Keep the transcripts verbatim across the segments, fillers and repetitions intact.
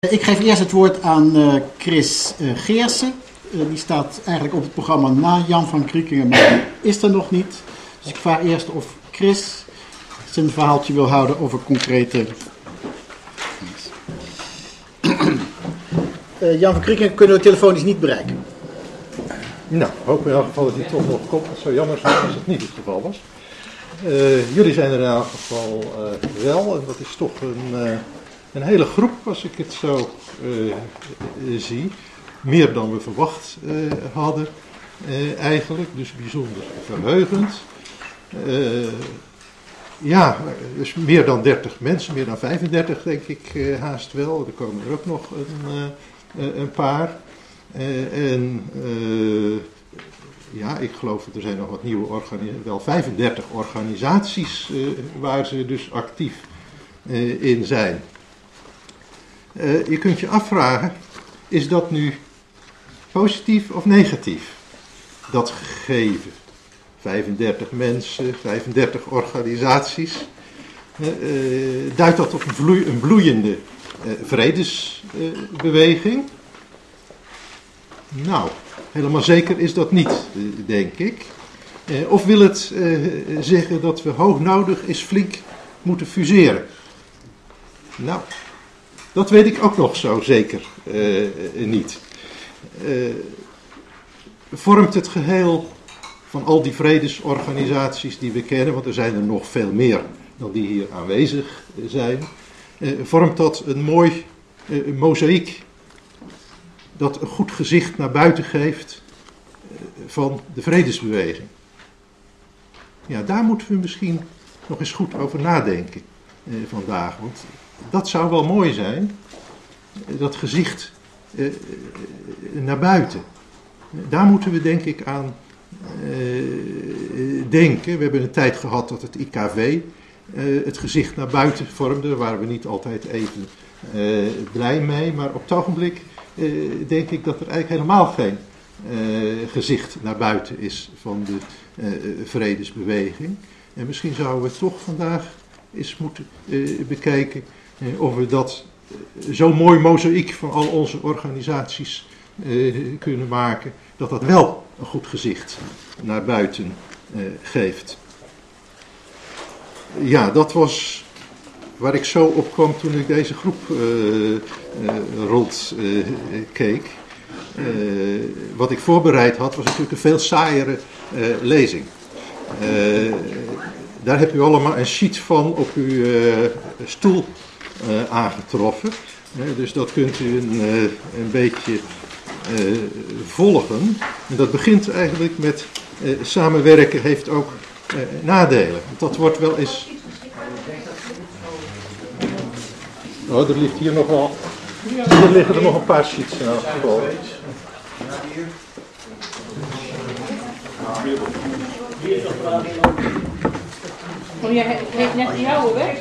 Ik geef eerst het woord aan uh, Chris uh, Geersen. Uh, die staat eigenlijk op het programma na Jan van Kriekingen, maar die is er nog niet. Dus ik vraag eerst of Chris zijn verhaaltje wil houden over concrete... Uh, Jan van Kriekingen kunnen we telefonisch niet bereiken. Nou, hoop in elk geval dat hij toch nog komt. Het zou jammer zijn als het niet het geval was. Uh, jullie zijn er in elk geval uh, wel. En dat is toch een, uh, een hele groep, als ik het zo uh, zie. Meer dan we verwacht uh, hadden uh, eigenlijk. Dus bijzonder verheugend. Uh, ja, dus meer dan dertig mensen. Meer dan vijfendertig denk ik uh, haast wel. Er komen er ook nog een, uh, een paar. Uh, en uh, ja, ik geloof dat er zijn nog wat nieuwe organisaties, wel vijfendertig organisaties uh, waar ze dus actief uh, in zijn. Uh, je kunt je afvragen, is dat nu positief of negatief, dat gegeven? vijfendertig mensen, vijfendertig organisaties. Uh, uh, duidt dat op een, vloei, een bloeiende uh, vredesbeweging? Uh, Nou, helemaal zeker is dat niet, denk ik. Eh, of wil het eh, zeggen dat we hoognodig is flink moeten fuseren? Nou, dat weet ik ook nog zo zeker eh, niet. Eh, vormt het geheel van al die vredesorganisaties die we kennen, want er zijn er nog veel meer dan die hier aanwezig zijn, eh, vormt dat een mooi eh, mozaïek dat een goed gezicht naar buiten geeft van de vredesbeweging. Ja, daar moeten we misschien nog eens goed over nadenken eh, vandaag. Want dat zou wel mooi zijn, dat gezicht eh, naar buiten. Daar moeten we denk ik aan eh, denken. We hebben een tijd gehad dat het I K V eh, het gezicht naar buiten vormde. Daar waren we niet altijd even eh, blij mee, maar op het ogenblik Uh, denk ik dat er eigenlijk helemaal geen uh, gezicht naar buiten is van de uh, vredesbeweging. En misschien zouden we toch vandaag eens moeten uh, bekijken uh, of we dat uh, zo'n mooi mozaïek van al onze organisaties uh, kunnen maken, dat dat wel een goed gezicht naar buiten uh, geeft. Ja, dat was waar ik zo op kwam toen ik deze groep uh, uh, rond uh, keek. Uh, wat ik voorbereid had was natuurlijk een veel saaiere uh, lezing. Uh, daar heb u allemaal een sheet van op uw uh, stoel uh, aangetroffen. Uh, dus dat kunt u een, uh, een beetje uh, volgen. En dat begint eigenlijk met uh, samenwerken heeft ook uh, nadelen. Dat wordt wel eens... Oh, er ligt hier nog wel. Hier liggen er nog een paar sheets in elk geval. Oh, jij heeft net die jouwe weg?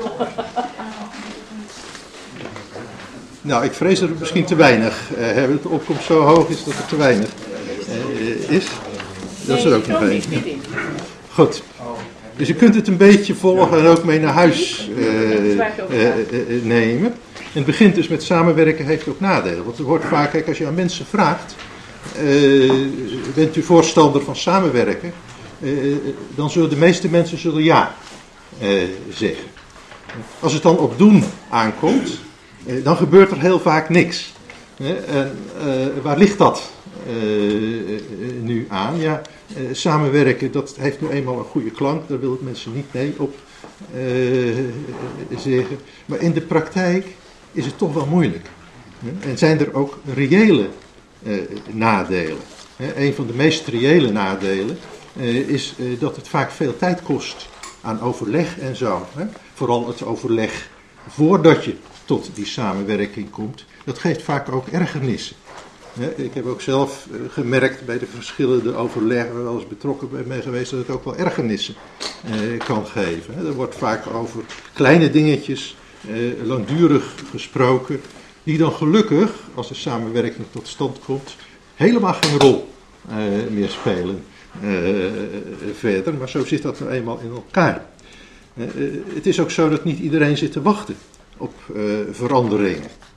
Nou, ik vrees dat het misschien te weinig uh, hebben. De opkomst zo hoog is dat het te weinig uh, is. Dat is er ook nog één. Ja. Goed. Dus je kunt het een beetje volgen en ook mee naar huis uh, uh, uh, nemen. En het begint dus met samenwerken heeft ook nadelen. Want er wordt vaak, kijk, als je aan mensen vraagt, uh, bent u voorstander van samenwerken? Uh, dan zullen de meeste mensen zullen ja uh, zeggen. Als het dan op doen aankomt, uh, dan gebeurt er heel vaak niks. Uh, en uh, waar ligt dat uh, nu aan? Ja, uh, samenwerken, dat heeft nu eenmaal een goede klank. Daar wil ik mensen niet nee op uh, zeggen. Maar in de praktijk is het toch wel moeilijk. Uh, en zijn er ook reële uh, nadelen. Uh, een van de meest reële nadelen uh, is uh, dat het vaak veel tijd kost aan overleg en zo. Hè? Vooral het overleg voordat je tot die samenwerking komt. Dat geeft vaak ook ergernissen. Ik heb ook zelf gemerkt bij de verschillende overleggen, waar wel eens betrokken bij ben geweest, dat het ook wel ergernissen kan geven. Er wordt vaak over kleine dingetjes langdurig gesproken, die dan gelukkig, als de samenwerking tot stand komt, helemaal geen rol meer spelen verder. Maar zo zit dat nou eenmaal in elkaar. Het is ook zo dat niet iedereen zit te wachten op veranderingen.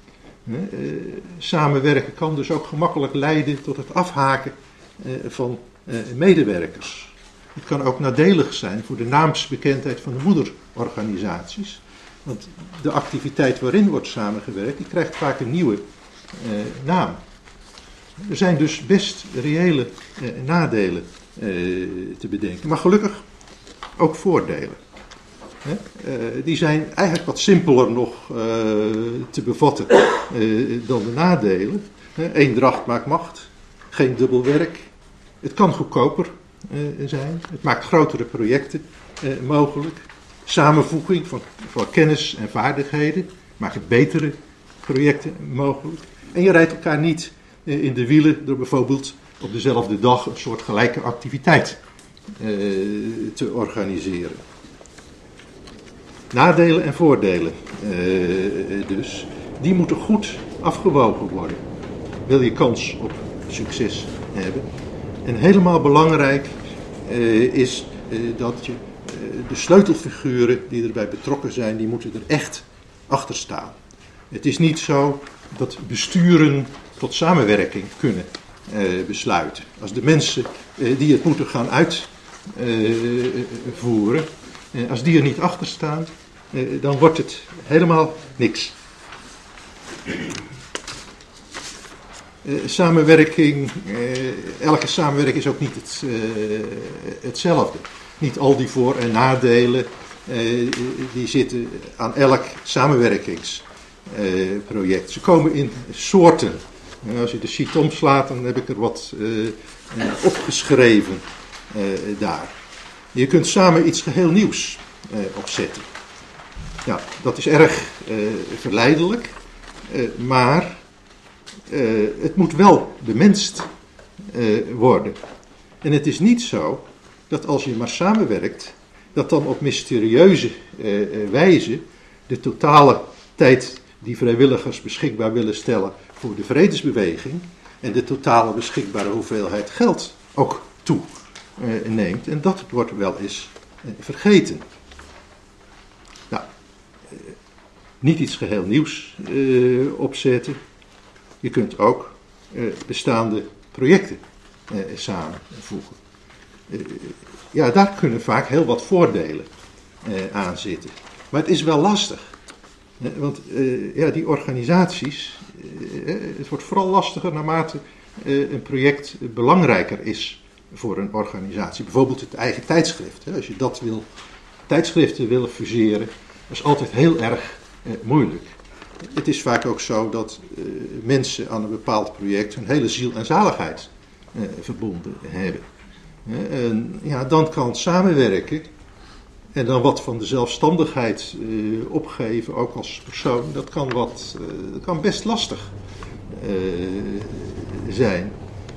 Uh, samenwerken kan dus ook gemakkelijk leiden tot het afhaken uh, van uh, medewerkers. Het kan ook nadelig zijn voor de naamsbekendheid van de moederorganisaties. Want de activiteit waarin wordt samengewerkt, die krijgt vaak een nieuwe uh, naam. Er zijn dus best reële uh, nadelen uh, te bedenken. Maar gelukkig ook voordelen. He, uh, die zijn eigenlijk wat simpeler nog uh, te bevatten uh, dan de nadelen. He, eendracht maakt macht, geen dubbel werk. Het kan goedkoper uh, zijn, het maakt grotere projecten uh, mogelijk. Samenvoeging van, van kennis en vaardigheden maakt het betere projecten mogelijk. En je rijdt elkaar niet uh, in de wielen door bijvoorbeeld op dezelfde dag een soort gelijke activiteit uh, te organiseren. Nadelen en voordelen uh, dus, die moeten goed afgewogen worden. Wil je kans op succes hebben. En helemaal belangrijk uh, is uh, dat je uh, de sleutelfiguren die erbij betrokken zijn, die moeten er echt achter staan. Het is niet zo dat besturen tot samenwerking kunnen uh, besluiten. Als de mensen uh, die het moeten gaan uitvoeren, uh, als die er niet achter staan, uh, dan wordt het helemaal niks. Uh, samenwerking, uh, elke samenwerking is ook niet het, uh, hetzelfde. Niet al die voor- en nadelen, uh, die zitten aan elk samenwerkingsproject. Uh, Ze komen in soorten. Uh, als je de sheet omslaat, dan heb ik er wat uh, uh, opgeschreven uh, daar. Je kunt samen iets geheel nieuws uh, opzetten. Ja, dat is erg uh, verleidelijk, uh, maar uh, het moet wel bemenst uh, worden. En het is niet zo dat als je maar samenwerkt, dat dan op mysterieuze uh, wijze de totale tijd die vrijwilligers beschikbaar willen stellen voor de vredesbeweging en de totale beschikbare hoeveelheid geld ook toeneemt. Uh, en dat wordt wel eens uh, vergeten. Nou, uh, niet iets geheel nieuws uh, opzetten. Je kunt ook uh, bestaande projecten uh, samenvoegen. Uh, ja, daar kunnen vaak heel wat voordelen uh, aan zitten. Maar het is wel lastig. Uh, want uh, ja, die organisaties, uh, het wordt vooral lastiger naarmate uh, een project belangrijker is voor een organisatie. Bijvoorbeeld het eigen tijdschrift. Hè. Als je dat wil, tijdschriften willen fuseren, dat is altijd heel erg uh, moeilijk. Het is vaak ook zo dat uh, mensen aan een bepaald project hun hele ziel en zaligheid uh, verbonden hebben. Uh, en ja, dan kan samenwerken en dan wat van de zelfstandigheid uh, opgeven, ook als persoon, dat kan, wat, uh, dat kan best lastig uh, zijn.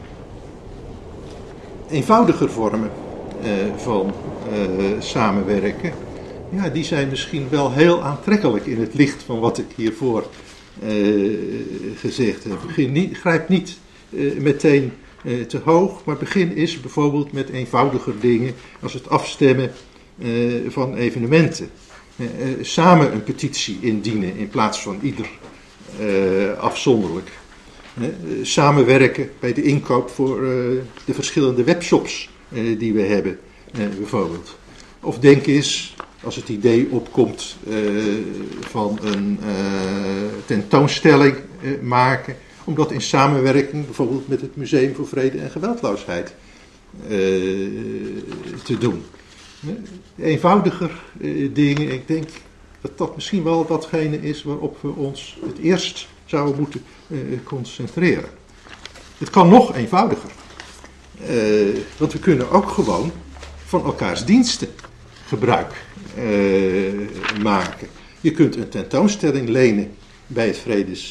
Eenvoudiger vormen uh, van uh, samenwerken, ja, die zijn misschien wel heel aantrekkelijk in het licht van wat ik hiervoor uh, gezegd heb. Begin niet, grijp niet uh, meteen uh, te hoog, maar begin eens bijvoorbeeld met eenvoudiger dingen als het afstemmen uh, van evenementen. Uh, uh, samen een petitie indienen in plaats van ieder uh, afzonderlijk. Uh, samenwerken bij de inkoop voor uh, de verschillende webshops uh, die we hebben, uh, bijvoorbeeld. Of denk eens, als het idee opkomt uh, van een uh, tentoonstelling uh, maken, om dat in samenwerking bijvoorbeeld met het Museum voor Vrede en Geweldloosheid uh, te doen. Uh, eenvoudiger uh, dingen, ik denk dat dat misschien wel datgene is waarop we ons het eerst zouden moeten uh, concentreren. Het kan nog eenvoudiger, uh, want we kunnen ook gewoon van elkaars diensten gebruik uh, maken. Je kunt een tentoonstelling lenen bij het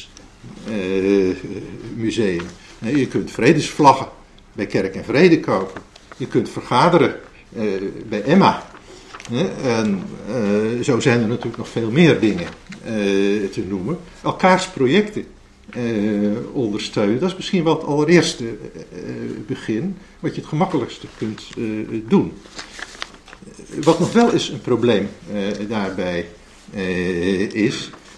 Vredesmuseum. Uh, je kunt vredesvlaggen bij Kerk en Vrede kopen. Je kunt vergaderen uh, bij Emma. Uh, en uh, zo zijn er natuurlijk nog veel meer dingen uh, te noemen. Elkaars projecten uh, ondersteunen. Dat is misschien wel het allereerste uh, begin, wat je het gemakkelijkste kunt uh, doen. Wat nog wel eens een probleem uh, daarbij uh, is,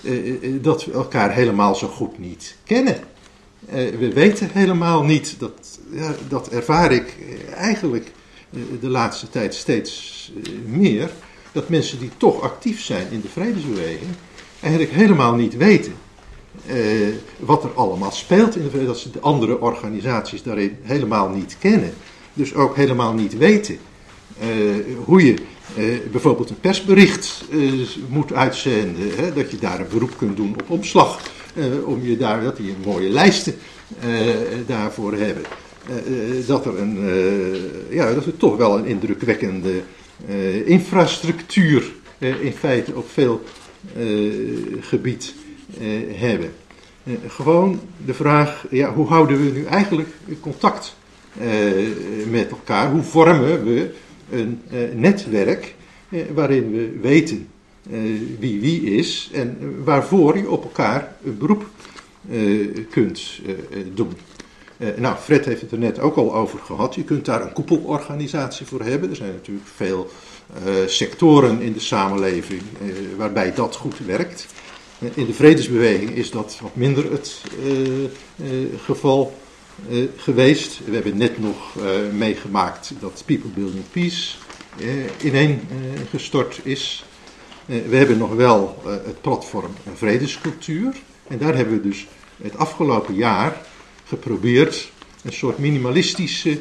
uh, dat we elkaar helemaal zo goed niet kennen. Uh, we weten helemaal niet, dat, ja, dat ervaar ik eigenlijk uh, de laatste tijd steeds uh, meer, dat mensen die toch actief zijn in de vredesbeweging eigenlijk helemaal niet weten uh, wat er allemaal speelt in de vredesbeweging, dat ze de andere organisaties daarin helemaal niet kennen. Dus ook helemaal niet weten uh, hoe je uh, bijvoorbeeld een persbericht uh, moet uitzenden, hè, dat je daar een beroep kunt doen op omslag. Uh, om je daar, dat die mooie lijsten uh, daarvoor hebben. Uh, uh, dat er een, uh, ja, dat we toch wel een indrukwekkende uh, infrastructuur uh, in feite op veel uh, gebied uh, hebben. Uh, gewoon de vraag, ja, hoe houden we nu eigenlijk contact uh, met elkaar? Hoe vormen we een uh, netwerk uh, waarin we weten Uh, wie wie is en uh, waarvoor je op elkaar een beroep uh, kunt uh, doen. Uh, nou, Fred heeft het er net ook al over gehad. Je kunt daar een koepelorganisatie voor hebben. Er zijn natuurlijk veel uh, sectoren in de samenleving uh, waarbij dat goed werkt. Uh, in de vredesbeweging is dat wat minder het uh, uh, geval uh, geweest. We hebben net nog uh, meegemaakt dat People Building Peace uh, ineen uh, gestort is. We hebben nog wel uh, het platform Vredescultuur. En daar hebben we dus het afgelopen jaar geprobeerd een soort minimalistische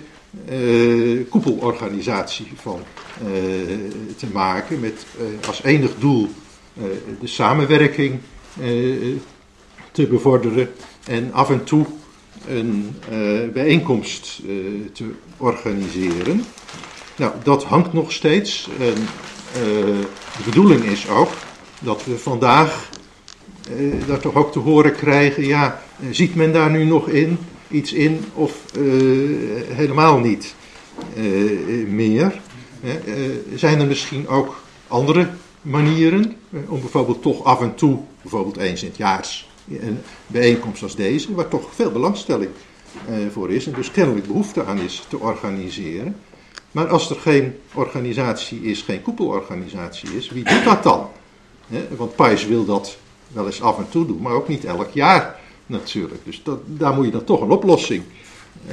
uh, koepelorganisatie van uh, te maken. Met uh, als enig doel uh, de samenwerking uh, te bevorderen. En af en toe een uh, bijeenkomst uh, te organiseren. Nou, dat hangt nog steeds. En, Uh, de bedoeling is ook dat we vandaag uh, dat toch ook te horen krijgen, ja, uh, ziet men daar nu nog in, iets in of uh, helemaal niet uh, meer? Uh, uh, zijn er misschien ook andere manieren uh, om bijvoorbeeld toch af en toe, bijvoorbeeld eens in het jaar, een bijeenkomst als deze, waar toch veel belangstelling uh, voor is en dus kennelijk behoefte aan is te organiseren. Maar als er geen organisatie is, geen koepelorganisatie is, wie doet dat dan? He, want P A I S wil dat wel eens af en toe doen, maar ook niet elk jaar natuurlijk. Dus dat, daar moet je dan toch een oplossing uh,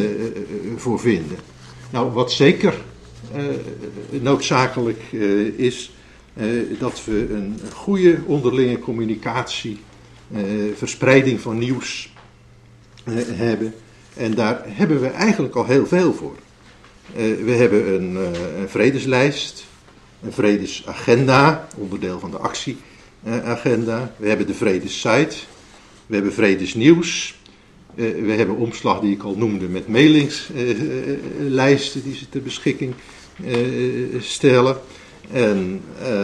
voor vinden. Nou, wat zeker uh, noodzakelijk uh, is, uh, dat we een goede onderlinge communicatie, uh, verspreiding van nieuws uh, hebben. En daar hebben we eigenlijk al heel veel voor. Uh, we hebben een, uh, een vredeslijst, een vredesagenda, onderdeel van de actieagenda. We hebben de vredessite, we hebben vredesnieuws. Uh, we hebben omslag die ik al noemde met mailingslijsten uh, die ze ter beschikking uh, stellen. En uh,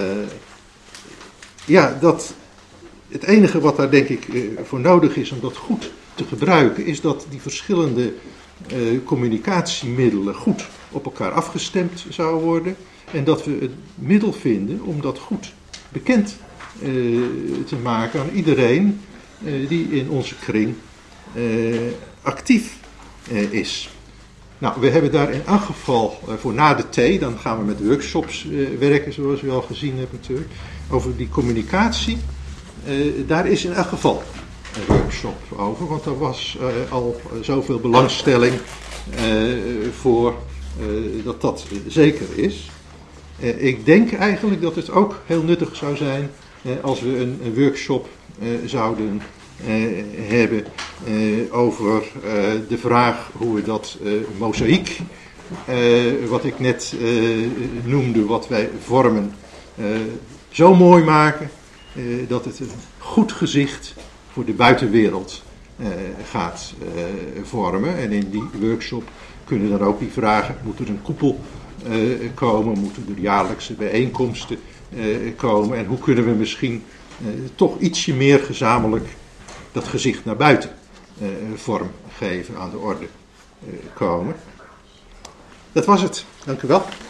ja, dat, het enige wat daar denk ik uh, voor nodig is om dat goed te gebruiken, is dat die verschillende uh, communicatiemiddelen goed op elkaar afgestemd zouden worden. En dat we het middel vinden om dat goed bekend uh, te maken aan iedereen uh, die in onze kring uh, actief uh, is. Nou, we hebben daar in elk geval uh, voor na de thee, dan gaan we met workshops uh, werken, zoals u al gezien hebt natuurlijk, over die communicatie. Uh, daar is in elk geval een workshop over, want er was uh, al uh, zoveel belangstelling uh, voor uh, dat dat uh, zeker is. Uh, ik denk eigenlijk dat het ook heel nuttig zou zijn uh, als we een, een workshop uh, zouden uh, hebben uh, over uh, de vraag hoe we dat uh, mozaïek, uh, wat ik net uh, noemde, wat wij vormen, uh, zo mooi maken uh, dat het een goed gezicht voor de buitenwereld uh, gaat uh, vormen. En in die workshop kunnen dan ook die vragen, moet er een koepel uh, komen, moeten er jaarlijkse bijeenkomsten uh, komen en hoe kunnen we misschien uh, toch ietsje meer gezamenlijk dat gezicht naar buiten uh, vorm geven, aan de orde uh, komen. Dat was het. Dank u wel.